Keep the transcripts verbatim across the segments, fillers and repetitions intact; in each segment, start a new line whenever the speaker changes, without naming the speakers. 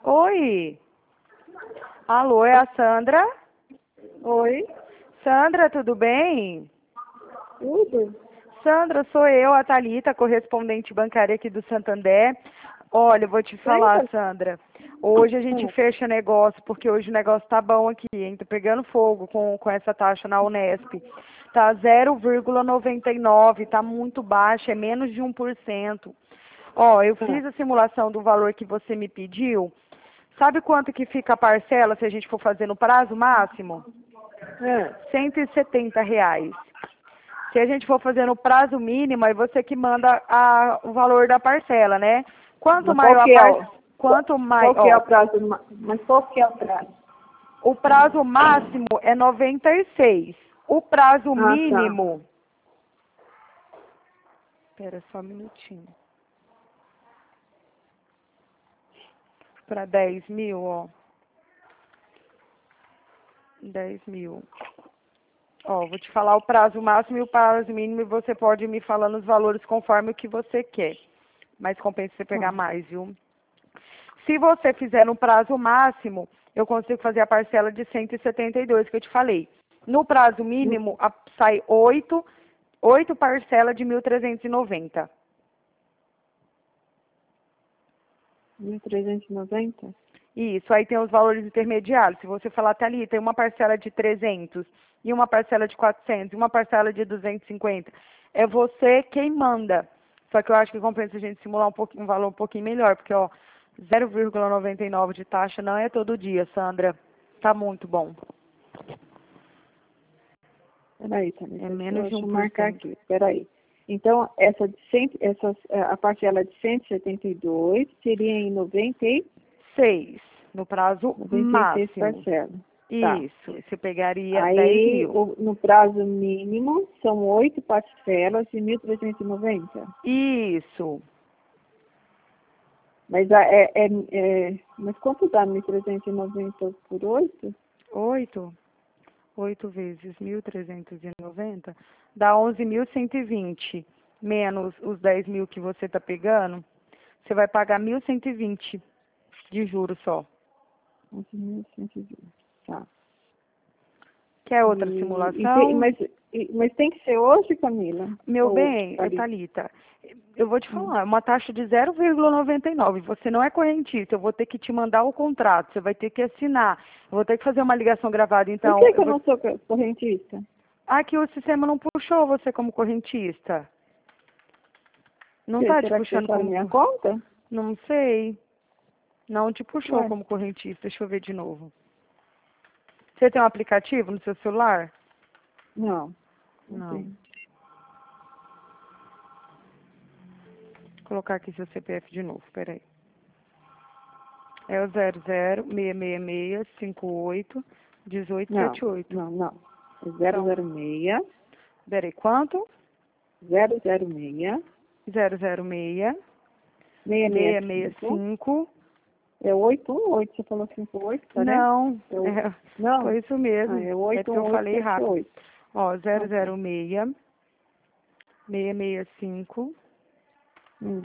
Oi. Alô, é a Sandra?
Oi,
Sandra, tudo bem?
tudo?
Sandra, sou eu, a Thalita, correspondente bancária aqui do Santander. Olha, eu vou te falar,
Lembra?
Sandra. Hoje a gente
Hum,
fecha negócio, porque hoje o negócio tá bom aqui, hein? Tô pegando fogo com, com essa taxa na Unesp. Tá zero vírgula noventa e nove, tá muito baixo, é menos de um por cento. Ó, eu
ah,
fiz a simulação do valor que você me pediu. Sabe quanto que fica a parcela se a gente for fazer no prazo máximo?
ah,
cento e setenta reais. Se a gente for fazer no prazo mínimo, aí você que manda a, o valor da parcela, né? Quanto
mas qual
maior a
que é
par...
o, qual,
quanto mais,
qual que é
ó,
o prazo, ma- mas qual que é o prazo?
o prazo máximo é noventa e seis. O prazo
Ah, tá.
mínimo, espera só um minutinho. Para dez mil, ó. dez mil. Ó, vou te falar o prazo máximo e o prazo mínimo e você pode ir me falando os valores conforme o que você quer. Mas compensa você pegar
Ah,
mais, viu? Se você fizer no prazo máximo, eu consigo fazer a parcela de cento e setenta e dois que eu te falei. No prazo
hum,
mínimo, a- sai oito, oito parcelas de mil trezentos e noventa.
mil trezentos e noventa?
Isso, aí tem os valores intermediários. Se você falar, até ali, tem uma parcela de trezentos, e uma parcela de quatrocentos, e uma parcela de duzentos e cinquenta. É você quem manda. Só que eu acho que compensa a gente simular um, pouquinho, um valor um pouquinho melhor, porque, ó, zero vírgula noventa e nove de taxa não é todo dia, Sandra. Tá muito bom.
Peraí,
É
Thalita, deixa, eu-
menos de um
deixa eu
por
marcar
cento.
aqui. Peraí. Então, essa de cem, essas, eh, a parcela de cento e setenta e dois seria em noventa e,
Seis, no prazo
noventa e seis
máximo.
parcelas. Tá.
Isso, você pegaria dez
Aí,
mil.
o- no prazo mínimo, são oito parcelas de mil trezentos e noventa.
Isso.
Mas, a- é, é, é, mas quanto dá mil trezentos e noventa por oito?
Oito. Oito vezes mil trezentos e noventa dá onze mil cento e vinte. Menos os dez mil que você está pegando, você vai pagar mil cento e vinte de juros só.
onze mil cento e vinte. Tá.
Quer outra
E, e tem,
simulação?
mas, e- mas tem que ser hoje, Camila?
Meu
Ou
bem,
tá
eh,
ali?
Thalita, eu vou te
Hum.
falar, é uma taxa de zero vírgula noventa e nove. Você não é correntista, eu vou ter que te mandar o contrato, você vai ter que assinar. Eu vou ter que fazer uma ligação gravada,
Por
então,
que, que
eu
eu
vou...
não sou co- correntista?
Ah, que o sistema não puxou você como correntista. Não
Se-
tá te
Será que você
puxando
está na
como...
minha
co-
conta?
Não sei. Não te puxou
Ué,
como correntista. Deixa eu ver de novo. Você tem um aplicativo no seu celular?
não. Não
Não.
tem.
Vou colocar aqui seu C P F de novo, peraí. É o zero zero seis seis seis cinco oito um oito
Não,
sete oito.
não, não. É zero
Então,
zero seis,
peraí, quanto?
zero zero seis,
zero zero seis
seis seis
seis seis
cinco,
cinco.
é oito um oito, você falou cinco oito, tá, né?
Não,
É o,
é,
não?
foi isso
Ah,
mesmo.
é
É
oito
porque
um
eu
oito
falei
sete
rápido.
oito.
Ó,
Ah,
zero
tá.
zero seis seis seis cinco
Hum.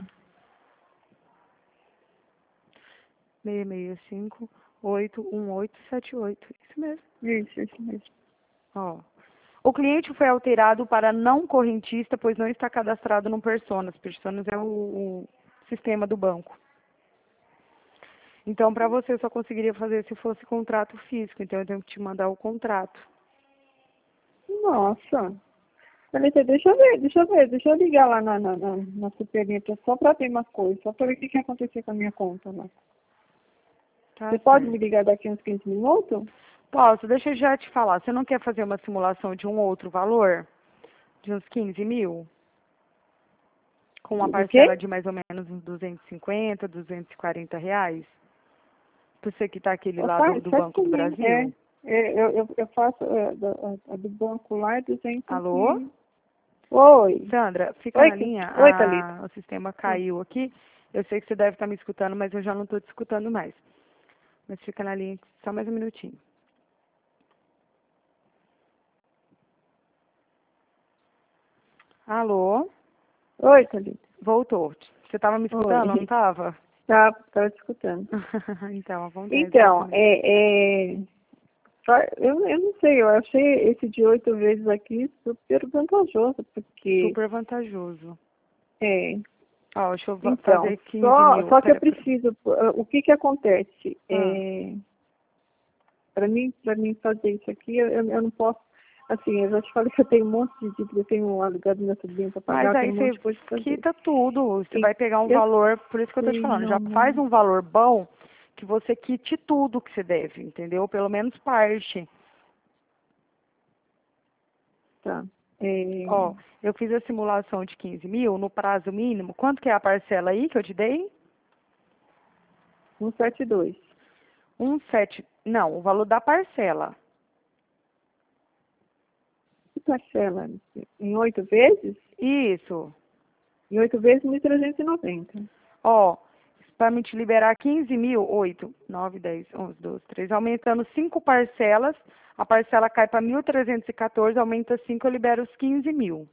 seis seis cinco oito um oito sete oito. Isso mesmo.
Isso, isso mesmo.
Ó. O cliente foi alterado para não correntista, pois não está cadastrado no Personas. Personas é o, o sistema do banco. Então, para você, eu só conseguiria fazer se fosse contrato físico. Então, eu tenho que te mandar o contrato.
Nossa. Thalita, deixa eu ver, deixa eu ver, deixa eu ligar lá na, na, na, na Superinter só para ver uma coisa, só para ver o que, que aconteceu com a minha conta lá.
Tá
Você pode me
certo.
ligar daqui uns quinze minutos?
Posso, deixa eu já te falar. Você não quer fazer uma simulação de um outro valor? De uns quinze mil? Com uma
Do, do
parcela
quê?
de mais ou menos uns duzentos e cinquenta, duzentos e quarenta reais? Pra você quitar aquele
Ó,
lá do,
faz,
do
faz
Banco do
comigo. É,
Brasil?
é, eu, eu, eu faço é, da- a, a do banco lá é duzentos
Alô?
e... Oi.
Sandra, fica
Oi,
na
Ca-
linha.
Oi, Thalita.
Ah, o sistema
Hum.
caiu aqui. Eu sei que você deve estar me escutando, mas eu já não estou te escutando mais. Mas fica na linha só mais um minutinho. Alô?
Oi, Thalita.
Voltou. Você estava me escutando, não
Oi.
estava?
Tá, tá te escutando.
Então, acontece.
Então, é, é, fa- eu, eu não sei, eu achei esse de oito vezes aqui super vantajoso, porque,
Super vantajoso.
é,
Ó, deixa eu va-
então,
fazer quinze
só,
mil.
só que eu
Pera, pera.
preciso, uh, o que que acontece?
Ah,
É, para mim, para mim fazer isso aqui, eu, eu não posso, assim, eu já te falei que eu tenho um monte de dívidas, eu tenho um alugado meu sobrinho para
mas
pagar, eu
aí
tenho um monte
você
de coisa para fazer.
quita tudo. Você
E
vai pegar um
eu
valor, por isso que eu tô te
sei,
falando,
meu
já faz
amor,
um valor bom que você quite tudo que você deve, entendeu? Pelo menos parte.
tá. É,
Ó, eu fiz a simulação de quinze mil no prazo mínimo. Quanto que é a parcela aí que eu te dei?
cento e setenta e dois.
Um sete. Não, o valor da parcela.
Que parcela? Em oito vezes?
Isso.
Em oito vezes, mil trezentos e noventa.
Ó, para me te liberar quinze mil, oito, nove, dez, onze, doze, treze, aumentando cinco parcelas, a parcela cai para mil trezentos e quatorze, aumenta cinco, eu libero os quinze mil.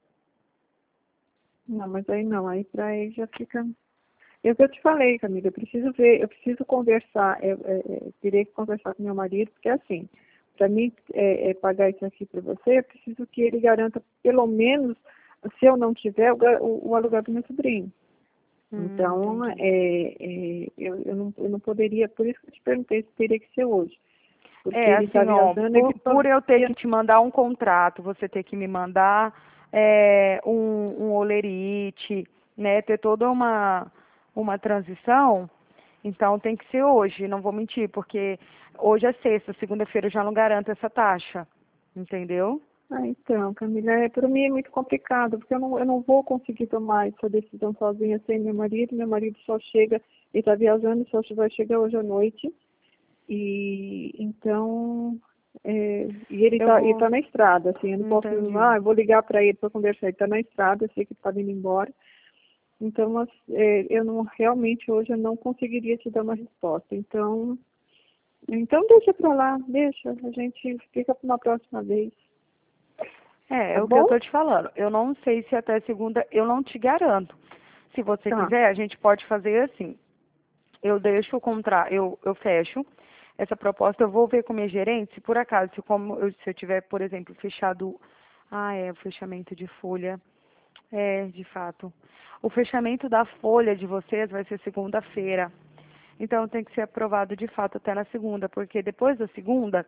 Não, mas aí não, aí para aí já fica... É o que eu te falei, Camila, eu preciso ver, eu preciso conversar, eu, é, é, teria que conversar com meu marido, porque assim, para mim é, é, pagar isso aqui para você, eu preciso que ele garanta, pelo menos, se eu não tiver, o, ga- o, o aluguel do meu sobrinho.
Hum,
Então, é,
entendi.
é, eu, eu, não, eu não poderia, por isso que eu te perguntei se teria que ser hoje. Porque
É,
ele está
assim, ó,
viajando,
por,
ele
por eu ter
poderia...
que te mandar um contrato, você ter que me mandar é, um, um olerite, né, ter toda uma, uma transição, então tem que ser hoje, não vou mentir, porque hoje é sexta, segunda-feira eu já não garanto essa taxa, entendeu?
Ah, então, Camila, é, para mim é muito complicado, porque eu não, eu não vou conseguir tomar essa decisão sozinha sem meu marido. Meu marido só chega, ele está viajando, só vai chegar hoje à noite. E então, é, e ele
Eu
está ele
vou,
tá na estrada, assim, eu não posso,
entendi.
ah, eu vou ligar para ele para conversar, ele está na estrada, eu sei que ele está indo embora. Então, mas, é, eu não, realmente hoje eu não conseguiria te dar uma resposta. Então, então deixa para lá, deixa, a gente fica para uma próxima vez,
É,
tá
é o que eu
bom?
tô te falando. Eu não sei se até segunda, eu não te garanto. Se você
Tá.
quiser, a gente pode fazer assim. Eu deixo o contrato, eu, eu fecho essa proposta, eu vou ver com minha gerente, se por acaso, se, como eu, se eu tiver, por exemplo, fechado, ah, é, o fechamento de folha, é, de fato. O fechamento da folha de vocês vai ser segunda-feira. Então tem que ser aprovado de fato até na segunda, porque depois da segunda,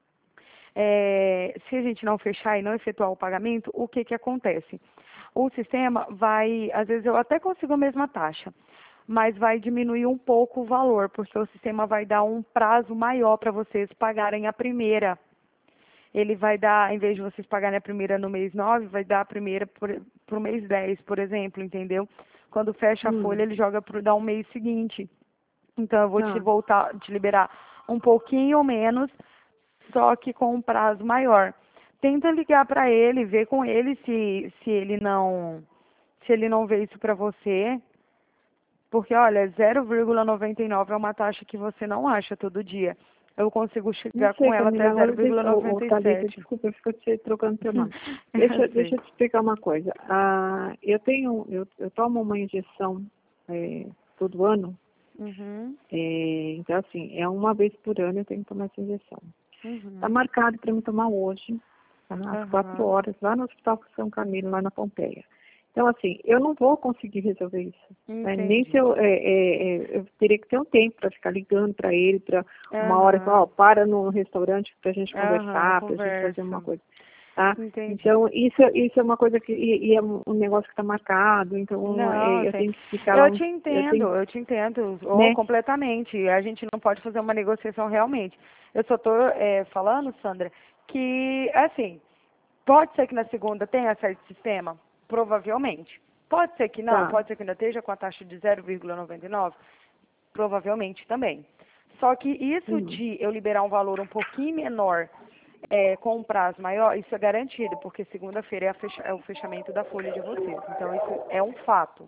é, se a gente não fechar e não efetuar o pagamento, o que que acontece? O sistema vai, às vezes eu até consigo a mesma taxa, mas vai diminuir um pouco o valor, porque o sistema vai dar um prazo maior para vocês pagarem a primeira. Ele vai dar, em vez de vocês pagarem a primeira no mês nove, vai dar a primeira para o mês dez, por exemplo, entendeu? Quando fecha a folha,
Hum,
ele joga para dar um mês seguinte. Então, eu vou te
tá.
voltar, te liberar um pouquinho menos, só que com um prazo maior. Tenta ligar para ele, ver com ele se, se ele não se ele não vê isso para você, porque olha, zero vírgula noventa e nove é uma taxa que você não acha todo dia. Eu consigo
Não
chegar com
sei,
ela
Camila,
até
agora deixa, ô, ô, Thalita,
zero vírgula noventa e sete.
desculpa, eu fico te trocando teu nome.
Eu
Deixa, deixa
sei.
eu te explicar uma coisa. Ah, eu tenho, eu, eu tomo uma injeção é, todo ano,
Uhum,
é, então assim, é uma vez por ano eu tenho que tomar essa injeção. Está
uhum,
marcado para me tomar hoje, tá, às quatro
aham,
horas, lá no Hospital São Camilo, lá na Pompeia. Então, assim, eu não vou conseguir resolver isso. Né? Nem se
entendi.
eu, é, é, é, eu teria que ter um tempo para ficar ligando para ele, para uma hora, e falar, ó,
Aham,
para no restaurante para a gente
aham,
conversar, para a gente fazer uma
conversa.
coisa. Tá?
Entendi.
Então, isso, isso é uma coisa que, e, e é um um negócio que está marcado, então
Não,
é, eu
assim,
tenho que ficar lá,
eu
uns,
te
eu
entendo,
tenho,
eu te entendo, ou
né?
completamente. A gente não pode fazer uma negociação realmente. Eu só estou falando, Sandra, que, assim, pode ser que na segunda tenha certo sistema? Provavelmente. Pode ser que não,
Tá.
pode ser que ainda esteja com a taxa de zero vírgula noventa e nove? Provavelmente também. Só que isso
Hum.
de eu liberar um valor um pouquinho menor é, com um prazo maior, isso é garantido, porque segunda-feira é, a fecha- é o fechamento da folha de vocês. Então, isso é um fato.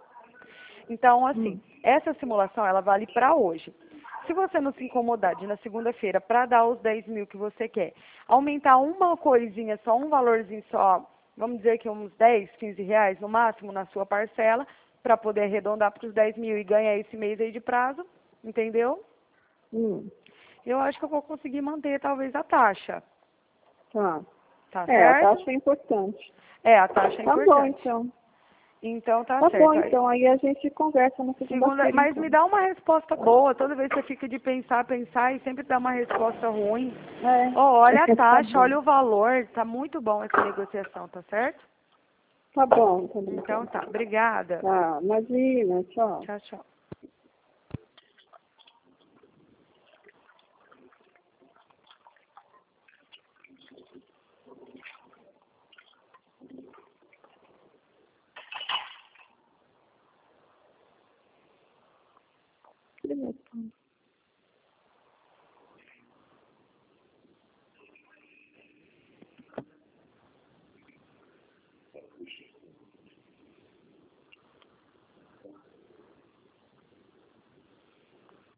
Então, assim,
Hum.
essa simulação, ela vale para hoje. Se você não se incomodar de na segunda-feira para dar os dez mil que você quer, aumentar uma coisinha só, um valorzinho só, vamos dizer que uns dez, quinze reais no máximo na sua parcela, para poder arredondar para os dez mil e ganhar esse mês aí de prazo, entendeu?
Hum.
Eu acho que eu vou conseguir manter talvez a taxa.
Tá.
Tá
É, a
certo?
taxa é importante.
É, a taxa é
Tá bom,
importante.
então.
Então tá,
Tá
certo.
bom,
Aí,
então. Aí a gente conversa na
segunda,
segunda-feira,
mas
então.
me dá uma resposta boa. Toda vez que você fica de pensar, pensar e sempre dá uma resposta ruim.
É.
Oh, olha a
Tá
taxa,
bom.
olha o valor. Tá muito bom essa negociação, tá certo?
Tá bom, tá bom.
Então tá, obrigada.
Tá, imagina, tchau.
Tchau, tchau.
Beleza.